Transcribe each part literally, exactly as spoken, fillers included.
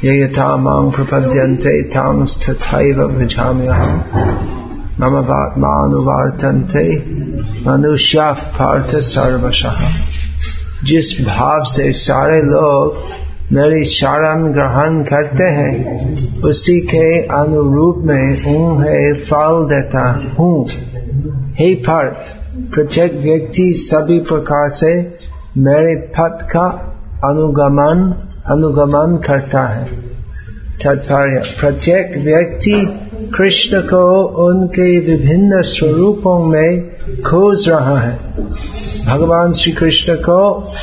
ये यथा मां प्रपद्यन्ते तांस्तथैव भजाम्यहम् मम वात्मानुवर्तन्ते मनुष्याः पार्थ सर्वशः। जिस भाव से सारे लोग मेरी शरण ग्रहण करते हैं उसी के अनुरूप में उन्हें फल देता हूँ। हे पार्थ, प्रत्येक व्यक्ति सभी प्रकार से मेरे पथ का अनुगमन अनुगमन करता है। तात्पर्य, प्रत्येक व्यक्ति कृष्ण को उनके विभिन्न स्वरूपों में खोज रहा है। भगवान श्री कृष्ण को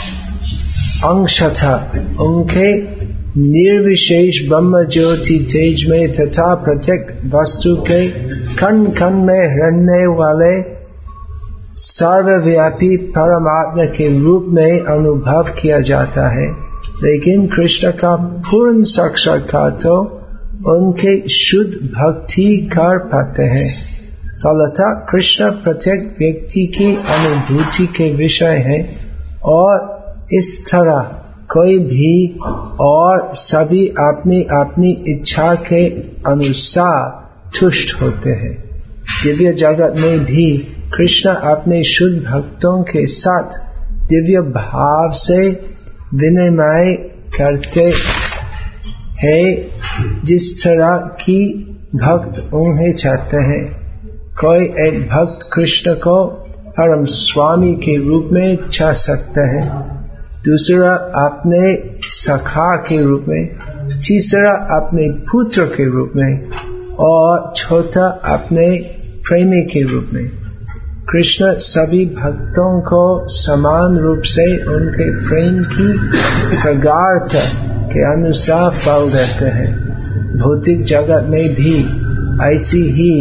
अंशतः उनके निर्विशेष ब्रह्म ज्योति तेज में तथा प्रत्येक वस्तु के कण कण में रहने वाले सर्वव्यापी परमात्मा के रूप में अनुभव किया जाता है। लेकिन कृष्ण का पूर्ण साक्षात्कार तो उनके शुद्ध भक्ति कर पाते हैं। फलतः कृष्ण प्रत्येक व्यक्ति की अनुभूति के विषय है और इस तरह कोई भी और सभी अपनी अपनी इच्छा के अनुसार तुष्ट होते हैं। दिव्य जगत में भी कृष्ण अपने शुद्ध भक्तों के साथ दिव्य भाव से विनिमय करते हैं जिस तरह की भक्त उन्हें चाहते हैं। कोई एक भक्त कृष्ण को परम स्वामी के रूप में चाह सकता है, दूसरा अपने सखा के रूप में, तीसरा अपने पुत्र के रूप में और चौथा अपने प्रेमी के रूप में। कृष्ण सभी भक्तों को समान रूप से उनके प्रेम की प्रगाढ़ता के अनुसार फल देते हैं। भौतिक जगत में भी ऐसी ही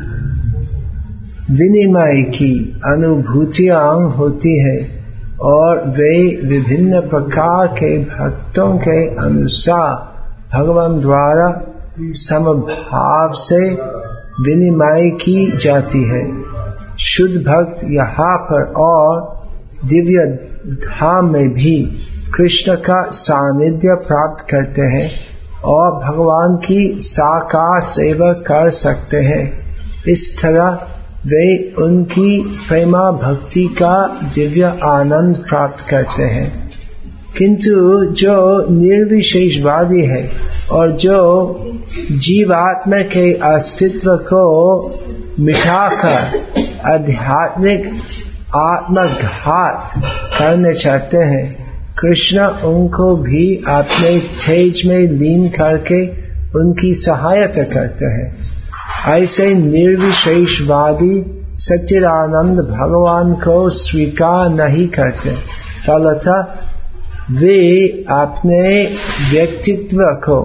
विनिमय की अनुभूतियां होती है और वे विभिन्न प्रकार के भक्तों के अनुसार भगवान द्वारा समभाव से विनिमय की जाती है। शुद्ध भक्त यहाँ पर और दिव्य धाम में भी कृष्ण का सानिध्य प्राप्त करते हैं और भगवान की साकार सेवा कर सकते हैं। इस तरह वे उनकी प्रेमा भक्ति का दिव्य आनंद प्राप्त करते हैं। किंतु जो निर्विशेषवादी है और जो जीवात्मा के अस्तित्व को मिटाकर आध्यात्मिक आत्मघात करने चाहते हैं, कृष्ण उनको भी अपने तेज में लीन करके उनकी सहायता करते हैं। ऐसे निर्विशेषवादी सच्चिदानंद भगवान को स्वीकार नहीं करते, फलतः वे अपने व्यक्तित्व को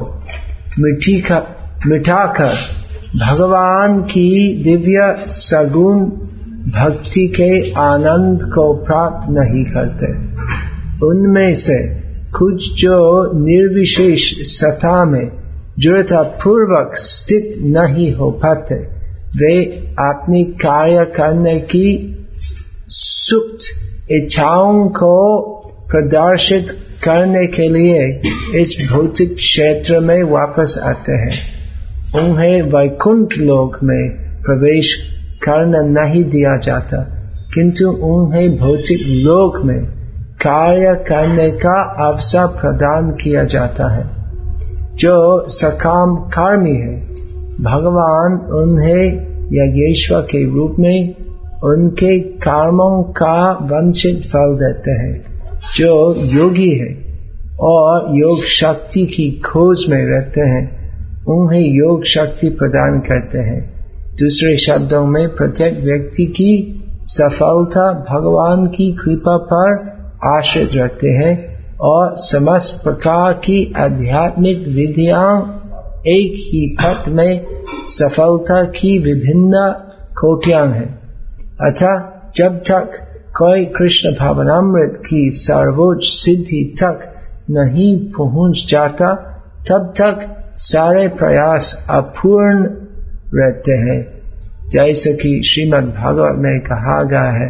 मिटाकर भगवान की दिव्य सगुण भक्ति के आनंद को प्राप्त नहीं करते। उनमें से कुछ जो निर्विशेष सत्ता में दृढ़ता पूर्वक स्थित नहीं हो पाते, वे अपनी कार्य करने की सुप्त इच्छाओं को प्रदर्शित करने के लिए इस भौतिक क्षेत्र में वापस आते हैं। उन्हें वैकुंठ लोक में प्रवेश करना नहीं दिया जाता, किंतु उन्हें भौतिक लोक में कार्य करने का अवसर प्रदान किया जाता है। जो सकाम कर्मी है, भगवान उन्हें यज्ञेश्वर के रूप में उनके कर्मों का वंचित फल देते हैं। जो योगी है और योग शक्ति की खोज में रहते हैं, उन्हें योग शक्ति प्रदान करते हैं। दूसरे शब्दों में प्रत्येक व्यक्ति की सफलता भगवान की कृपा पर आश्रित रहते हैं और समस्त प्रकार की आध्यात्मिक विधियां एक ही पथ में सफलता की विभिन्न कोटियां हैं। अतः जब तक कोई कृष्ण भावनामृत की सर्वोच्च सिद्धि तक नहीं पहुंच जाता, तब तक सारे प्रयास अपूर्ण रहते हैं। जैसे कि श्रीमद् भागवत में कहा गया है,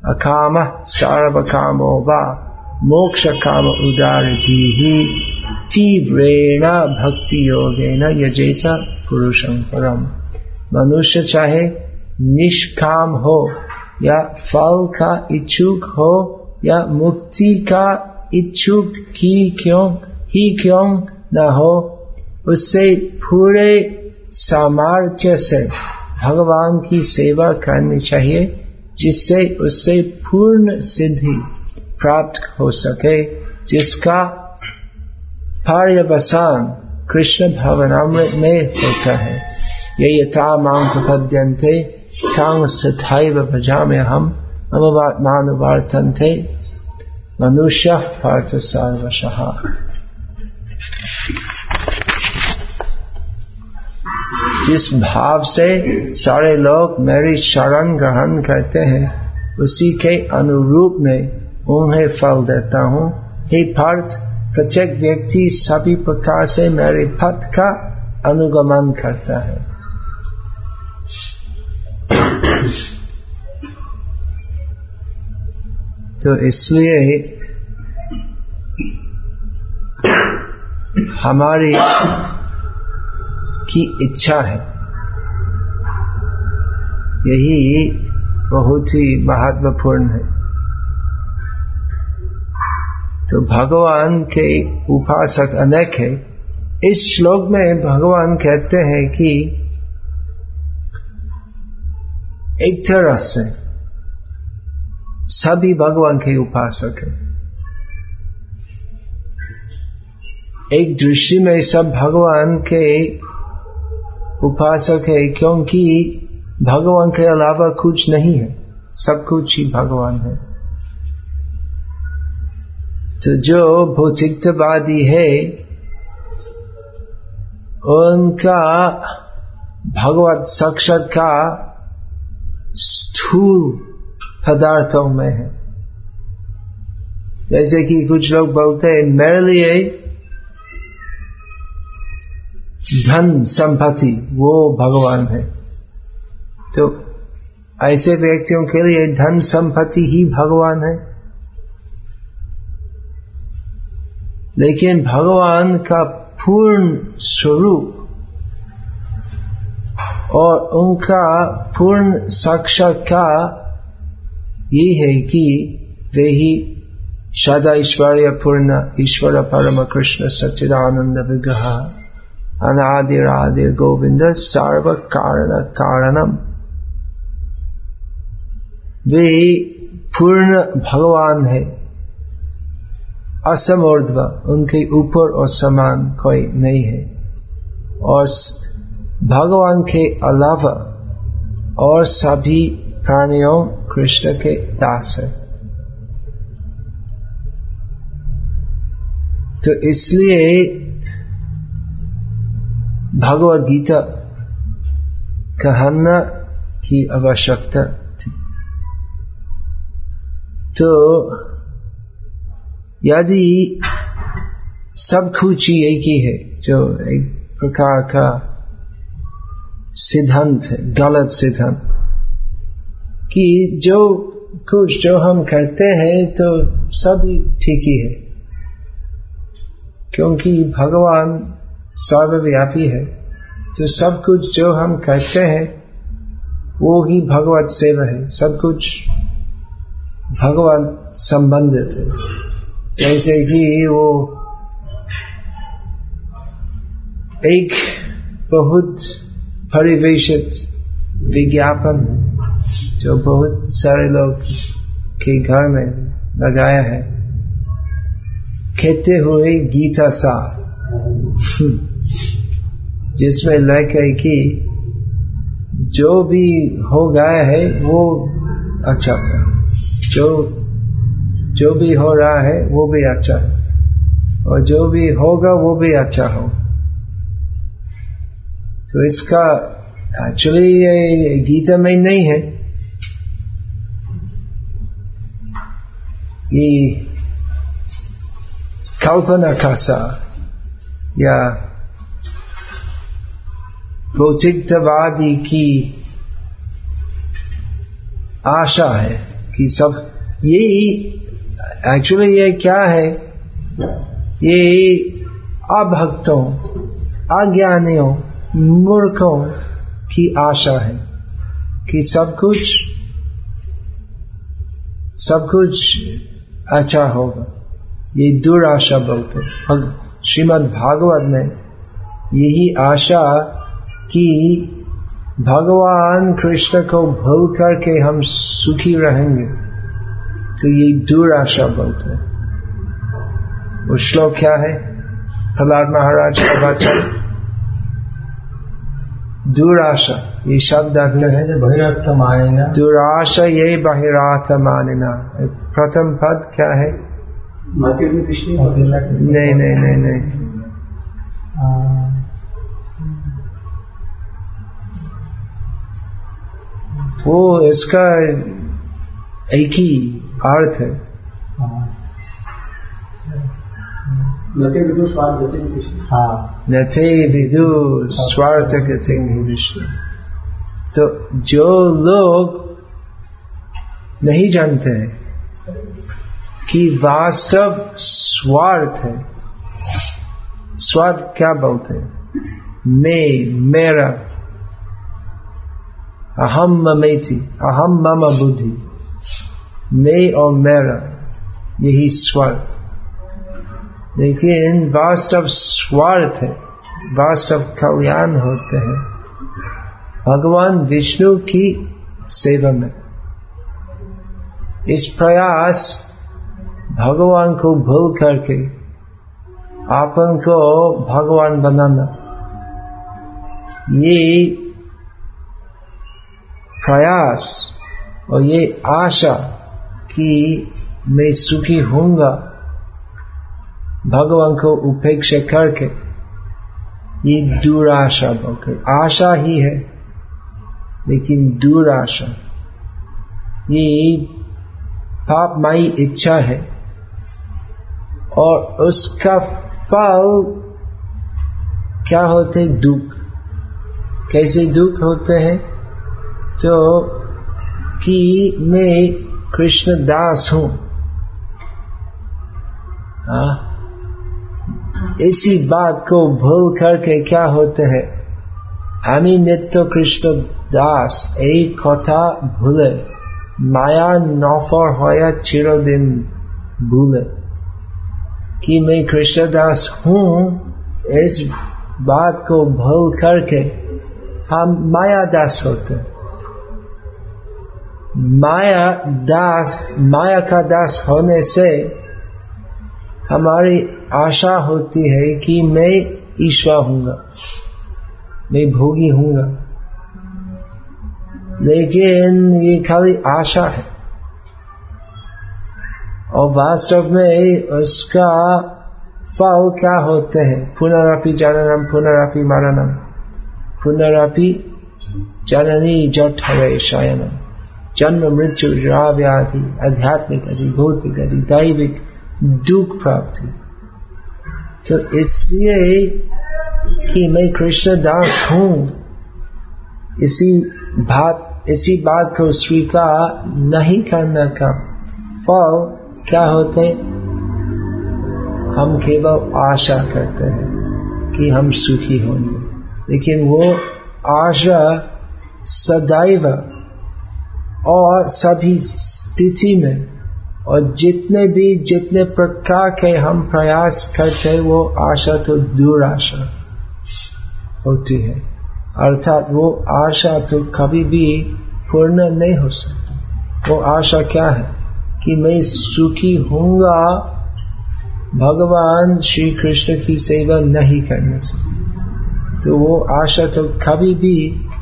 अकाम सर्व कामो वा मोक्ष काम उदारधीहि तीव्रेण भक्ति योगेन यजेत पुरुषं परम। मनुष्य चाहे निष्काम हो या फल का इच्छुक हो या मुक्ति का इच्छुक ही क्यों ही क्यों न हो, उससे पूरे सामर्थ्य से भगवान की सेवा करनी चाहिए, जिससे उससे पूर्ण सिद्धि प्राप्त हो सके, जिसका पर्यवसान कृष्ण भावनामृत में होता है। ये यथा मां प्रपद्यन्ते तां तथैव भजाम्यहम् ममात्मानुवर्तन्ते मनुष्यः पार्थ सर्वशः। जिस भाव से सारे लोग मेरी शरण ग्रहण करते हैं, उसी के अनुरूप में उन्हें फल देता हूँ। हे पार्थ, प्रत्येक व्यक्ति सभी प्रकार से मेरे पथ का अनुगमन करता है। तो इसलिए हमारी की इच्छा है, यही बहुत ही महत्वपूर्ण है। तो भगवान के उपासक अनेक है। इस श्लोक में भगवान कहते हैं कि एक तरह से सभी भगवान के उपासक हैं। एक दृष्टि में सब भगवान के उपासक है, क्योंकि भगवान के अलावा कुछ नहीं है, सब कुछ ही भगवान है। तो जो भौतिकवादी है उनका भगवत साक्षात्कार स्थूल पदार्थों में है। जैसे कि कुछ लोग बोलते हैं मेरे लिए धन संपत्ति वो भगवान है। तो ऐसे व्यक्तियों के लिए धन संपत्ति ही भगवान है। लेकिन भगवान का पूर्ण स्वरूप और उनका पूर्ण साक्षात्कार ये है कि वे ही सदा ऐश्वर्य पूर्ण ईश्वर परम कृष्ण सच्चिदानंद विग्रह अनादिर आदिर गोविंद सर्व कारण कारणम। वे पूर्ण भगवान है, असमोर्ध्व, उनके ऊपर और समान कोई नहीं है। और भगवान के अलावा और सभी प्राणियों कृष्ण के दास है। तो इसलिए भगवद गीता कहना की आवश्यकता थी। तो यदि सब कुछ ही एक ही है, जो एक प्रकार का सिद्धांत है, गलत सिद्धांत, कि जो कुछ जो हम करते हैं तो सभी ठीक ही है, क्योंकि भगवान सर्वव्यापी है। तो सब कुछ जो हम करते हैं वो ही भगवत सेवा है, सब कुछ भगवान संबंधित है। जैसे कि वो एक बहुत परिवेशित विज्ञापन जो बहुत सारे लोग के घर में लगाया है, कहते हुए गीता सा, जिसमें लिखा है कि जो भी हो गया है वो अच्छा था, जो जो भी हो रहा है वो भी अच्छा है, और जो भी होगा वो भी अच्छा हो। तो इसका एक्चुअली ये गीता में नहीं है, ये कल्पना का सा या भौतिकवादी की आशा है कि सब ये एक्चुअली ये क्या है, ये अभक्तों, अज्ञानियों, मूर्खों की आशा है कि सब कुछ सब कुछ अच्छा होगा। ये दुराशा बोलते। श्रीमद् भागवत में यही आशा कि भगवान कृष्ण को भूल करके हम सुखी रहेंगे, तो ये दुराशा बोलते हैं। वो श्लोक क्या है? प्रहलाद महाराज का वचन, दुराशा, ये शब्द है बहिरार्थ मानिना, दुराशा ये बहिरार्थ मानिना। प्रथम पद क्या है? नहीं नहीं नहीं नहीं वो इसका एक ही अर्थ है। नते विदु स्वार्थ गति कृष्ण। हाँ, नते विदु स्वार्थ गति कृष्ण। तो जो लोग नहीं जानते हैं कि वास्तव स्वार्थ है, स्वार्थ क्या बोलते हैं? मैं, मेरा, अहम ममेति, अहम मम बुद्धि, मैं और मेरा, यही स्वार्थ। लेकिन वास्तव स्वार्थ है, वास्तव कल्याण होते हैं भगवान विष्णु की सेवा में। इस प्रयास भगवान को भूल करके आपन को भगवान बनाना, ये प्रयास और ये आशा कि मैं सुखी होऊंगा भगवान को उपेक्षा करके, ये दुराशा बोलते। आशा ही है लेकिन दुराशा, ये पापमयी इच्छा है और उसका फल क्या होते? दुख। कैसे दुख होते हैं? तो कि मैं कृष्ण दास हूं, इसी बात को भूल करके क्या होते हैं? आमी नित्य कृष्ण दास एक कथा भूले, माया नौफर होया चिरदिन भूले। कि मैं कृष्ण दास हूं, इस बात को भूल करके हम माया दास होते। माया दास, माया का दास होने से हमारी आशा होती है कि मैं ईश्वर हूंगा, मैं भोगी हूंगा। लेकिन ये खाली आशा है और वास्तव में उसका फल क्या होते हैं? पुनरपि जननम पुनरपि मरणम पुनरपि जननी जठरे शयनम। जन्म मृत्यु जरा व्याधि, आध्यात्मिक गति, भौतिक गति, दैविक दुख प्राप्ति। तो इसलिए कि मैं कृष्ण दास हूं, इसी बात इसी बात को स्वीकार नहीं करने का फल क्या होते? हम केवल आशा करते हैं कि हम सुखी होंगे, लेकिन वो आशा सदैव और सभी स्थिति में और जितने भी जितने प्रकार के हम प्रयास करते, वो आशा तो दुराशा होती है। अर्थात वो आशा तो कभी भी पूर्ण नहीं हो सकती। वो आशा क्या है? कि मैं सुखी होऊंगा भगवान श्री कृष्ण की सेवा नहीं करने से। तो वो आशा तो कभी भी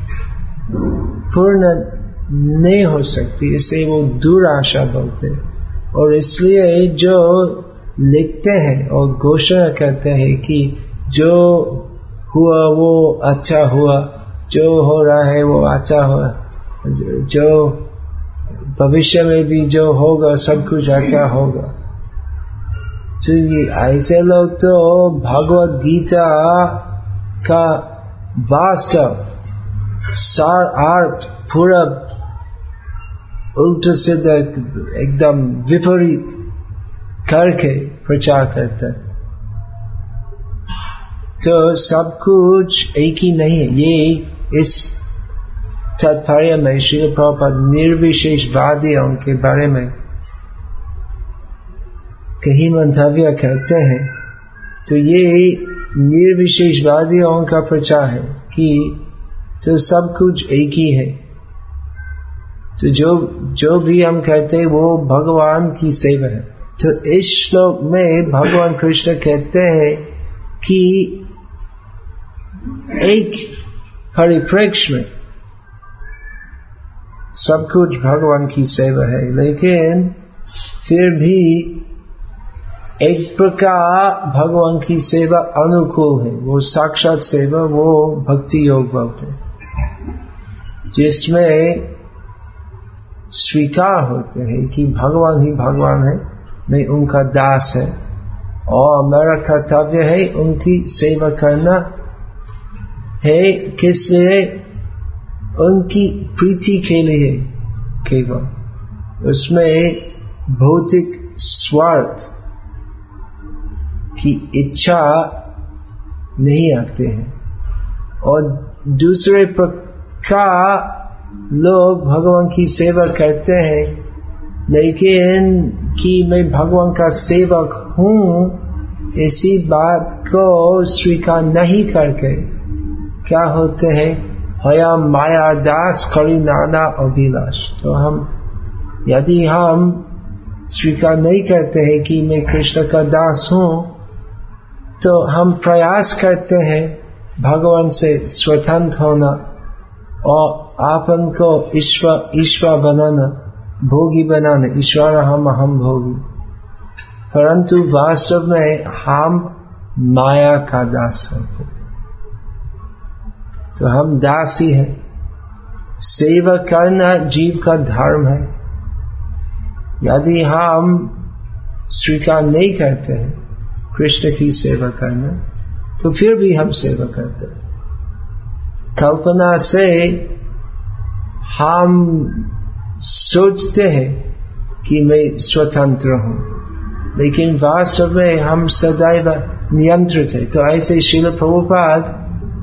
पूर्ण नहीं हो सकती, इसे वो दुराशा बोलते हैं। और इसलिए जो लिखते हैं और घोषणा करते हैं कि जो हुआ वो अच्छा हुआ, जो हो रहा है वो अच्छा हुआ, जो भविष्य में भी जो होगा सब कुछ अच्छा होगा। तो ये ऐसे लोग तो भगवत गीता का वास्तव सार अर्थ पूरा उल्टा सीधा एकदम विपरीत करके प्रचार करते हैं। तो सब कुछ एक ही नहीं है। ये इस तात्पर्य में श्रील प्रभुपाद निर्विशेषवादियों के बारे में कहीं मंतव्य करते हैं। तो ये निर्विशेषवादियों का प्रचार है कि तो सब कुछ एक ही है। तो जो जो भी हम करते हैं वो भगवान की सेवा है। तो इस श्लोक में भगवान कृष्ण कहते हैं कि एक परिप्रेक्ष्य में सब कुछ भगवान की सेवा है, लेकिन फिर भी एक प्रकार भगवान की सेवा अनुकूल है, वो साक्षात सेवा, वो भक्ति योग बोलते हैं, जिसमें स्वीकार होते हैं कि भगवान ही भगवान है, मैं उनका दास है और मेरा कर्तव्य है उनकी सेवा करना है। किस लिए? उनकी प्रीति के लिए केवल, उसमें भौतिक स्वार्थ की इच्छा नहीं आते हैं। और दूसरे प्रकार लोग भगवान की सेवा करते हैं, लेकिन कि मैं भगवान का सेवक हूँ इसी बात को स्वीकार नहीं करके क्या होते हैं, हया माया दास करी नाना अभिलाष। तो हम यदि हम स्वीकार नहीं करते हैं कि मैं कृष्ण का दास हूँ, तो हम प्रयास करते हैं भगवान से स्वतंत्र होना और आपन को ईश्वर ईश्वर बनाना, भोगी बनाना, ईश्वर हम हम भोगी। परंतु वास्तव में हम माया का दास होते, तो हम दास ही हैं। सेवा करना जीव का धर्म है। यदि हम स्वीकार नहीं करते हैं कृष्ण की सेवा करना, तो फिर भी हम सेवा करते हैं। कल्पना से हम सोचते हैं कि मैं स्वतंत्र हूं, लेकिन वास्तव में हम सदैव नियंत्रित है। तो ऐसे श्रील प्रभुपाद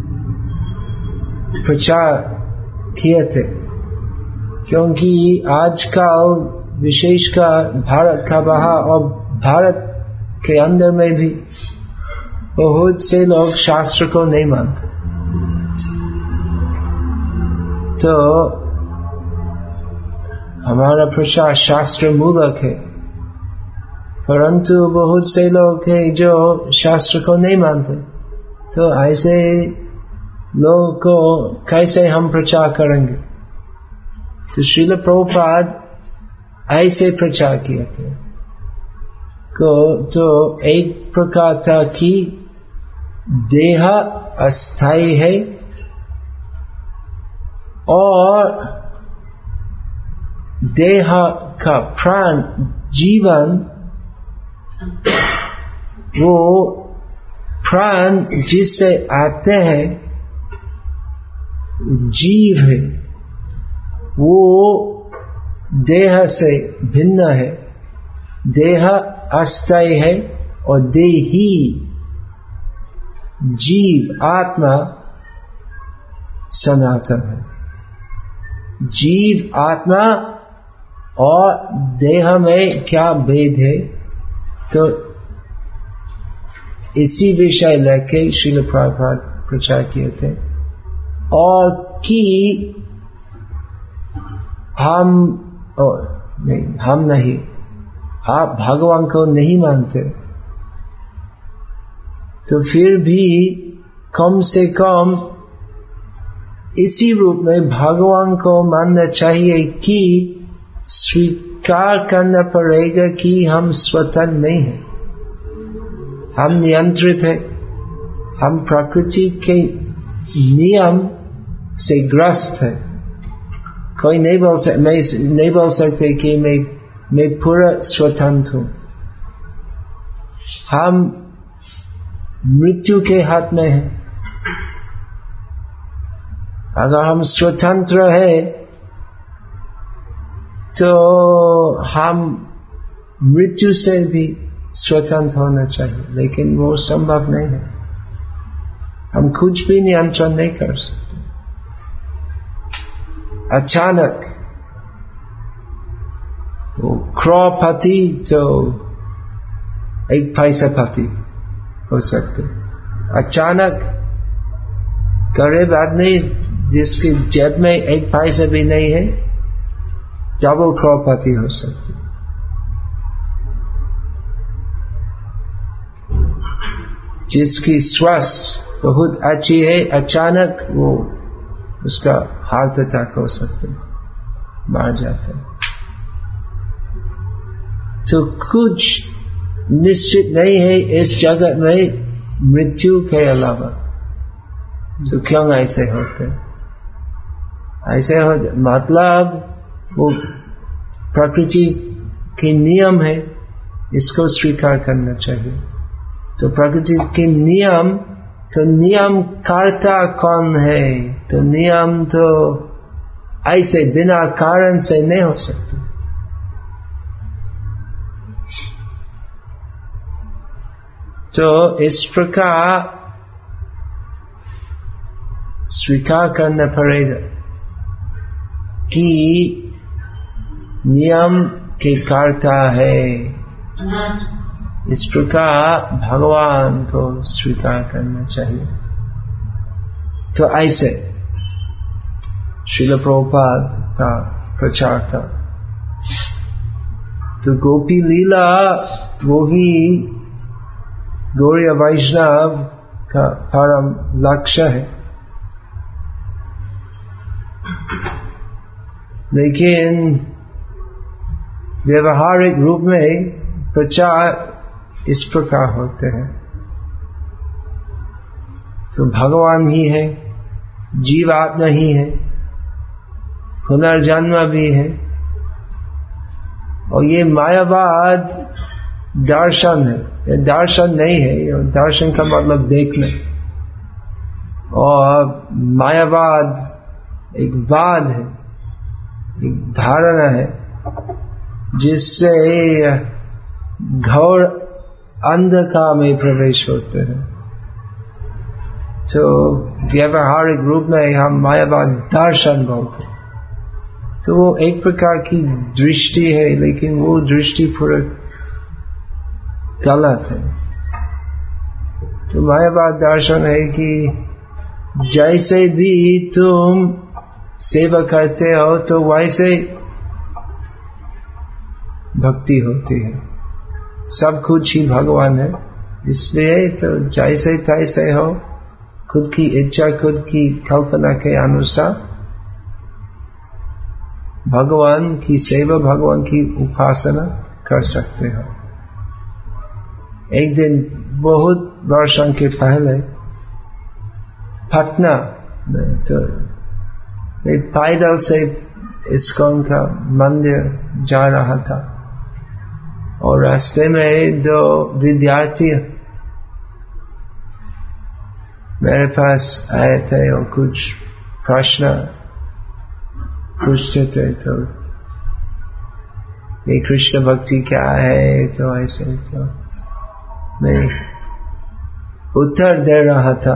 प्रचार किए थे, क्योंकि आजकल विशेषकर भारत का बाहर और भारत के अंदर में भी बहुत से लोग शास्त्र को नहीं मानते। तो हमारा प्रचार शास्त्र मूलक है, परंतु बहुत से लोग हैं जो शास्त्र को नहीं मानते। तो ऐसे लोगों को कैसे हम प्रचार करेंगे? तो श्रील प्रभुपाद ऐसे प्रचार किए थे को। तो एक प्रकार था कि देह अस्थाई है और देह का प्राण जीवन, वो प्राण जिससे आते हैं जीव है, वो देह से भिन्न है। देह अस्थाई है और देही जीव आत्मा सनातन है। जीव आत्मा और देह में क्या भेद है? तो इसी विषय लेके श्रील प्रभुपाद प्रचार किए थे। और कि हम और नहीं, हम नहीं, आप भगवान को नहीं मानते, तो फिर भी कम से कम इसी रूप में भगवान को मानना चाहिए कि स्वीकार करना पड़ेगा कि हम स्वतंत्र नहीं हैं, हम नियंत्रित हैं, हम प्रकृति के नियम से ग्रस्त है। कोई नहीं बोल सकते, मैं नहीं बोल सकते कि मैं मैं पूरा स्वतंत्र हूं। हम मृत्यु के हाथ में हैं। अगर हम स्वतंत्र है तो हम मृत्यु से भी स्वतंत्र होना चाहिए, लेकिन वो संभव नहीं है। हम कुछ भी नियंत्रण नहीं कर सकते। अचानक वो करोड़पति तो एक पैसा पति हो सकते, अचानक गरीब आदमी जिसके जेब में एक पैसा भी नहीं है डबल करोड़पति हो सकते। जिसकी स्वास्थ्य बहुत अच्छी है अचानक वो उसका हार्ट अटैक हो सकता है, मार जाता है। तो कुछ निश्चित नहीं है इस जगत में मृत्यु के अलावा। तो क्यों ऐसे होते ऐसे होते मतलब वो प्रकृति के नियम है, इसको स्वीकार करना चाहिए। तो प्रकृति के नियम, तो नियम करता कौन है? तो नियम तो ऐसे बिना कारण से नहीं हो सकते। तो इस प्रकार स्वीकार करना पड़ेगा कि नियम के कर्ता है। इस प्रकार भगवान को स्वीकार करना चाहिए। तो ऐसे श्रील प्रभुपाद का प्रचार था। तो गोपी लीला वो ही गौड़ीय वैष्णव का परम लक्ष्य है। लेकिन व्यवहारिक रूप में प्रचार इस प्रकार होते हैं। तो भगवान ही है, जीव आत्मा ही है, पुनर्जन्म भी है, और ये मायावाद दर्शन है। ये दर्शन नहीं है, ये दर्शन का मतलब देखना, और मायावाद एक वाद है, एक धारणा है जिससे घोर अंधकार में प्रवेश होते हैं। तो व्यवहारिक रूप में हम मायावाद दर्शन बोलते हैं। तो वो एक प्रकार की दृष्टि है, लेकिन वो दृष्टि पूरा गलत है। तो मायावाद दर्शन है कि जैसे भी तुम सेवा करते हो तो वैसे भक्ति होती है, सब कुछ ही भगवान है। इसलिए तो जैसे तैसे हो, खुद की इच्छा खुद की कल्पना के अनुसार भगवान की सेवा, भगवान की उपासना कर सकते हो। एक दिन बहुत वर्षों के पहले पटना में तो मैं पैदल से इस्कॉन का मंदिर जा रहा था, और रास्ते में दो विद्यार्थी मेरे पास आए थे और कुछ प्रश्न पूछते थे। तो ये कृष्ण भक्ति क्या है, तो ऐसे तो मैं उत्तर दे रहा था।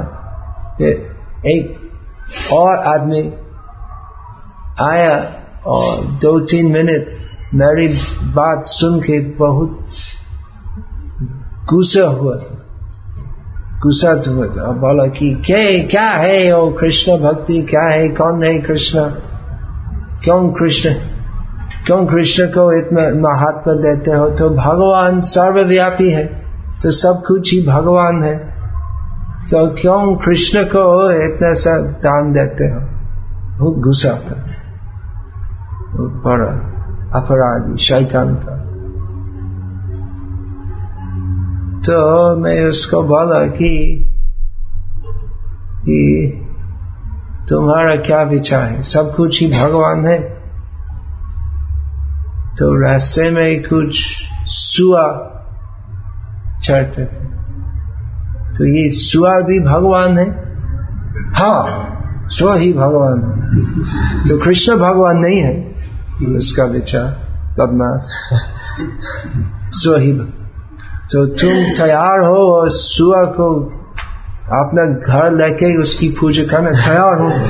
एक और आदमी आया और दो तीन मिनट मेरी बात सुन के बहुत गुस्सा हुआ था, गुस्सा हुआ था और बोला कि क्या क्या है वो कृष्ण भक्ति क्या है, कौन है कृष्ण, क्यों कृष्ण क्यों कृष्ण को इतना महत्व देते हो? तो भगवान सर्वव्यापी है, तो सब कुछ ही भगवान है, तो क्यों कृष्ण को इतना सा दान देते हो? बहुत गुस्सा था, बहुत बड़ा अपराधी शैतान था। तो मैं उसको बोला कि, कि तुम्हारा क्या विचार है, सब कुछ ही भगवान है? तो रास्ते में कुछ सुआ चढ़ते थे, तो ये सुआ भी भगवान है? हाँ, सुआ ही भगवान है। तो कृष्ण भगवान नहीं है, उसका विचार बदमाश सुआ ही। तो तुम तैयार हो और सुआ को अपना घर लेके उसकी पूजा करने तैयार हूं,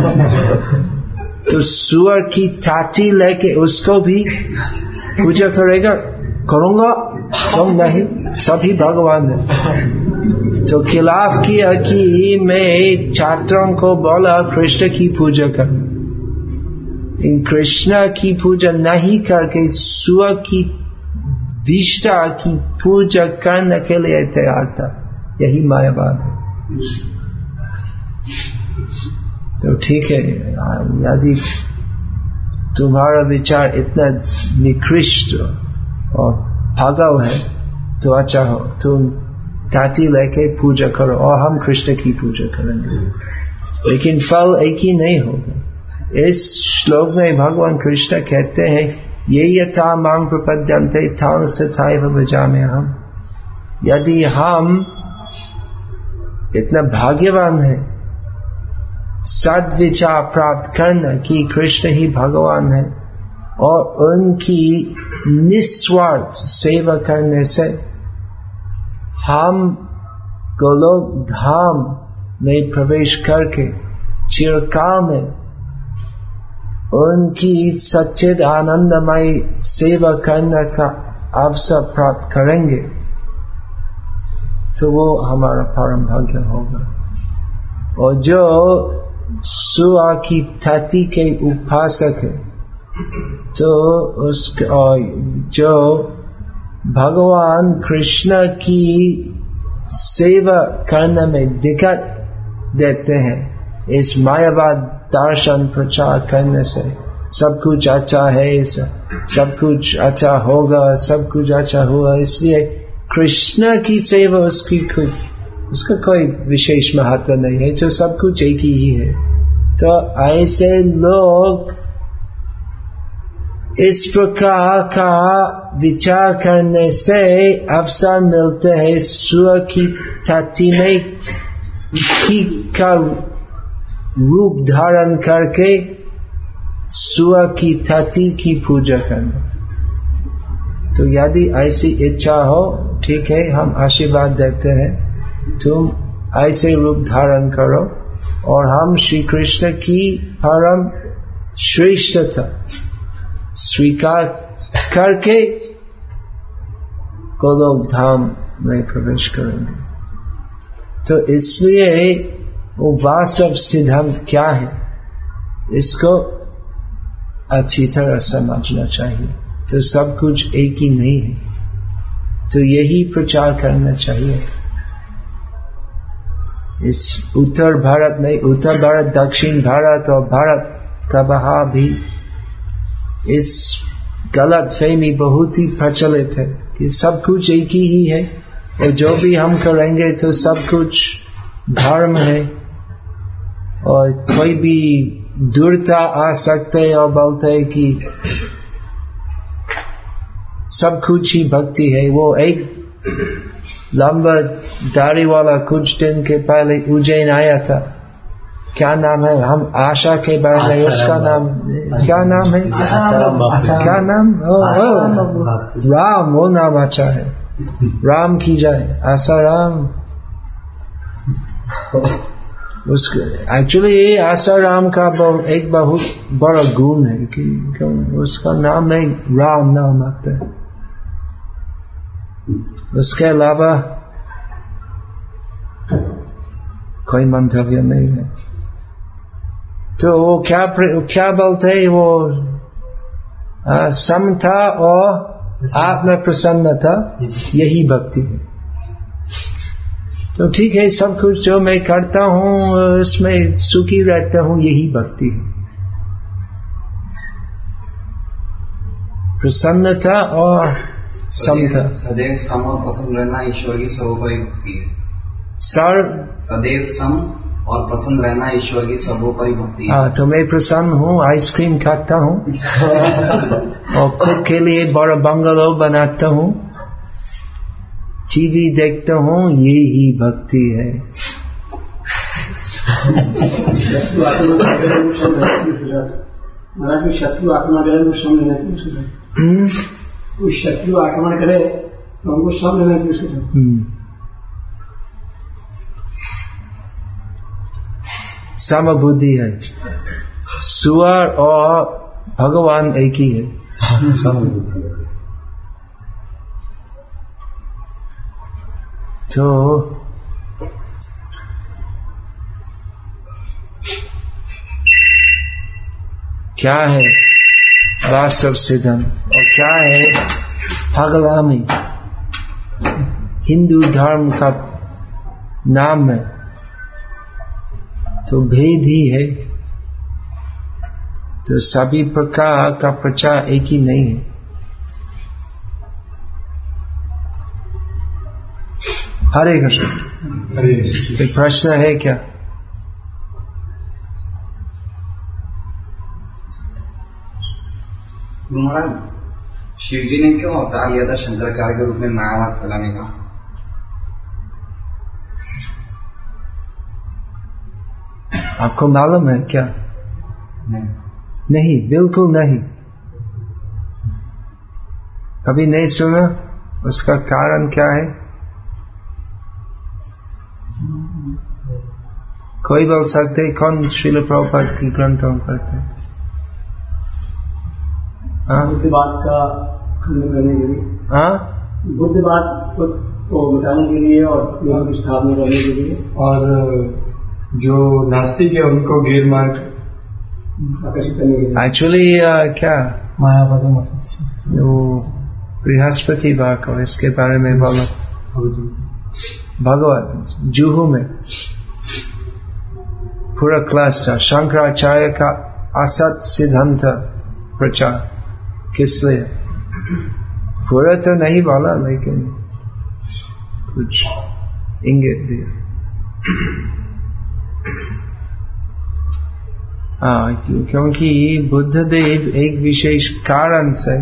तो सुअर की टाटी लेके उसको भी पूजा करेगा, करूंगा तुम नहीं, सभी भगवान है। तो खिलाफ किया कि मैं छात्रों को बोला कृष्ण की पूजा कर, इन कृष्ण की पूजा नहीं करके सुअर की विष्टा की पूजा करने के लिए तैयार था। यही मायावाद है। तो ठीक है, यदि तुम्हारा विचार इतना निकृष्ट और पागल है तो अच्छा हो, तुम ताती लेके पूजा करो और हम कृष्ण की पूजा करेंगे, लेकिन फल एक ही नहीं होगा। इस श्लोक में भगवान कृष्ण कहते हैं ये यथा मां प्रपद्यन्ते तथैव भजाम्यहम्। यदि हम इतना भाग्यवान है सद्विचार प्राप्त करना कि कृष्ण ही भगवान है और उनकी निस्वार्थ सेवा करने से हम गोलोक धाम में प्रवेश करके चिरकाल में उनकी सच्चिद आनंदमय सेवा करने का अवसर प्राप्त करेंगे, तो वो हमारा परम भाग्य होगा। और जो सुआ की ताती के उपासक है, तो उसके और जो भगवान कृष्ण की सेवा करने में दिक्कत देते हैं, इस मायावाद दर्शन प्रचार करने से सब कुछ अच्छा है, सब कुछ अच्छा होगा, सब कुछ अच्छा हुआ, इसलिए कृष्ण की सेवा उसकी कोई उसका कोई विशेष महत्व नहीं है, तो सब कुछ एक ही है। तो ऐसे लोग इस प्रकार का विचार करने से अवसर मिलते हैं सुअर की ताती में घी का रूप धारण करके सुअर की ताती की पूजा करना। तो यदि ऐसी इच्छा हो, ठीक है, हम आशीर्वाद देते हैं, तुम ऐसे रूप धारण करो और हम श्री कृष्ण की परम श्रेष्ठता स्वीकार करके गोलोक धाम में प्रवेश करेंगे। तो इसलिए वो वास्तव सिद्धांत क्या है, इसको अच्छी तरह समझना चाहिए। तो सब कुछ एक ही नहीं है, तो यही प्रचार करना चाहिए। इस उत्तर भारत में, उत्तर भारत, दक्षिण भारत और भारत का बाहर भी इस गलत फहमी बहुत ही प्रचलित है कि सब कुछ एक ही है और जो भी हम करेंगे तो सब कुछ धर्म है, और कोई भी दूरता आ सकते और बोलते है कि सब कुछ ही भक्ति है। वो एक लंबा दाढ़ी वाला कुछ दिन के पहले उज्जैन आया था, क्या नाम है, हम आशा के बारे में, उसका नाम क्या नाम है, क्या नाम, ओ, ओ, राम, वो नाम अच्छा है, राम की जाए, आसाराम। उसके एक्चुअली आसाराम का एक बहुत बड़ा गुण है कि उसका नाम में राम नाम आता है, उसके अलावा कोई मंतव्य नहीं है। तो वो क्या क्या बोलते हैं, वो आ, समता और आत्म प्रसन्नता, यही भक्ति है। तो ठीक है, सब कुछ जो मैं करता हूँ उसमें सुखी रहता हूँ, यही भक्ति है। प्रसन्नता और समता, सदैव सम और प्रसन्न रहना ईश्वर की सर्वोपरि भक्ति है। सर सदैव सम और प्रसन्न रहना ईश्वर की सर्वोपरि भक्ति है। हाँ, तो मैं प्रसन्न हूँ, आइसक्रीम खाता हूँ और खुद के लिए बड़ा बंगलो बनाता हूँ, टीवी देखता हूँ, ये ही भक्ति है। शत्रु आक्रमण करे वो समझ नहीं, कोई शत्रु आक्रमण करे तो हमको समझ नहीं उसके साथ। समबुद्धि है। सुअर और भगवान एक ही है। तो क्या है वास्तव सिद्धांत और क्या है पागलामी? हिंदू धर्म का नाम है तो भेद ही है। तो सभी प्रकार का प्रचार एक ही नहीं है। हरे कृष्ण। एक प्रश्न है क्या? महाराज, शिव जी ने क्यों अवतार लिया था शंकराचार्य के रूप में मायावाद फैलाने का? आपको मालूम है क्या? नहीं, नहीं, बिल्कुल नहीं। कभी नहीं सुना? उसका कारण क्या है? कोई बोल सकते? कौन श्रील प्रभुपाद की ग्रंथों पढ़ते? बुद्धवाद का खंडन करने के लिए। हाँ, बुद्धवाद को मिटाने के लिए और योग की स्थापना करने के लिए, और जो नास्तिक है उनको गैर मार्ग आकर्षित करने के लिए। एक्चुअली uh, क्या मायावाद वो बृहस्पति बार को इसके बारे में बोलो। भगवत जुहू में पूरा क्लास था शंकराचार्य का असत सिद्धांत प्रचार। किस लिए? पूरा तो नहीं बोला लेकिन कुछ इंगित दिया। हाँ, क्योंकि बुद्धदेव एक विशेष कारण से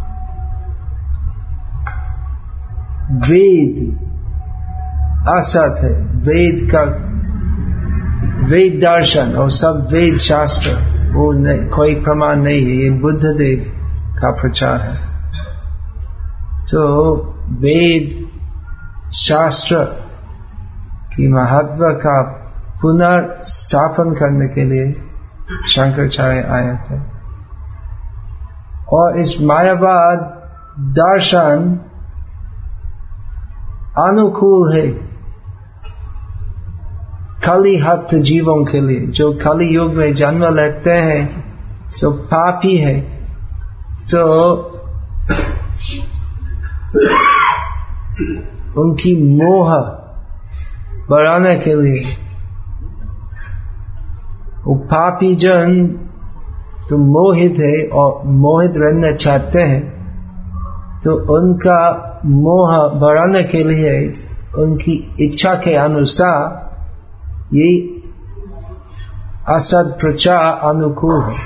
वेद असत है। वेद का वेद दर्शन और सब वेद शास्त्र वो नहीं, कोई प्रमाण नहीं है। ये बुद्धदेव का प्रचार है। तो वेद शास्त्र की महत्व का पुनर्स्थापन करने के लिए शंकराचार्य आए थे। और इस मायावाद दर्शन अनुकूल है कली हत जीवों के लिए, जो कली युग में जन्म लेते हैं, जो पापी है। तो उनकी मोह बढ़ाने के लिए वो पापी जन तो मोहित है और मोहित रहना चाहते हैं, तो उनका मोह बढ़ाने के लिए उनकी इच्छा के अनुसार ये असद प्रचार अनुकूल है।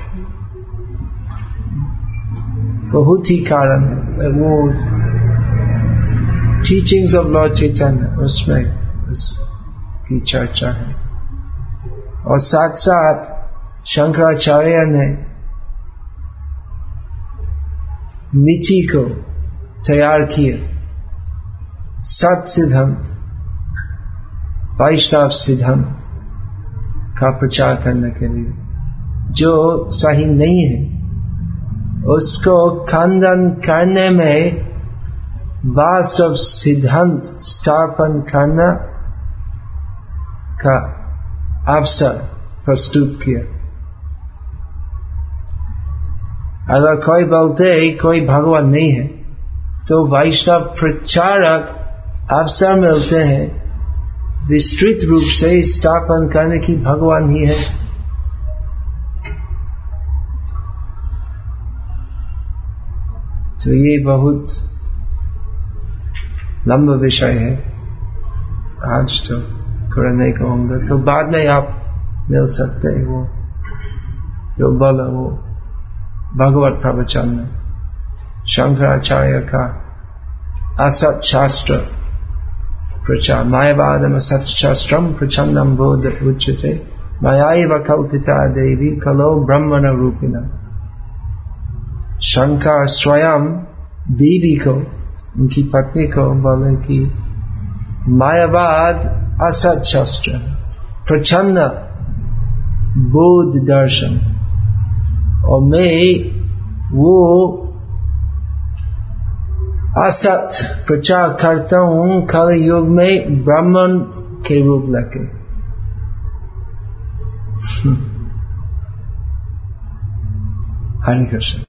बहुत ही कारण है वो टीचिंग्स ऑफ लॉर्ड चैतन्य, उसमें उसकी चर्चा है। और साथ साथ शंकराचार्य ने नीति को तैयार किया, सत सिद्धांत वैष्णव सिद्धांत का प्रचार करने के लिए, जो सही नहीं है उसको खंडन करने में वास्तव सिद्धांत स्थापन करना का अवसर प्रस्तुत किया। अगर कोई बोलते कोई भगवान नहीं है तो वैष्णव प्रचारक अवसर मिलते हैं विस्तृत रूप से स्थापन करने की भगवान ही है। तो ये बहुत लंबा विषय है, आज तो करने को होंगे, तो बाद में आप मिल सकते हैं। वो जो बोला वो भगवत प्रवचन में शंकराचार्य का असत शास्त्र प्रचार, मायावादम असत शास्त्रम प्रचंडम बोध उच्यते मायाएव कल्पिता देवी कलो ब्रह्मण रूपिणा। शंकर स्वयं देवी को, उनकी पत्नी को बोले कि मायावाद असत शास्त्र, प्रचंड बोध दर्शन, और मैं वो असत प्रचार करता हूँ कलि युग में ब्राह्मण के रूप लेके। हरे कृष्ण।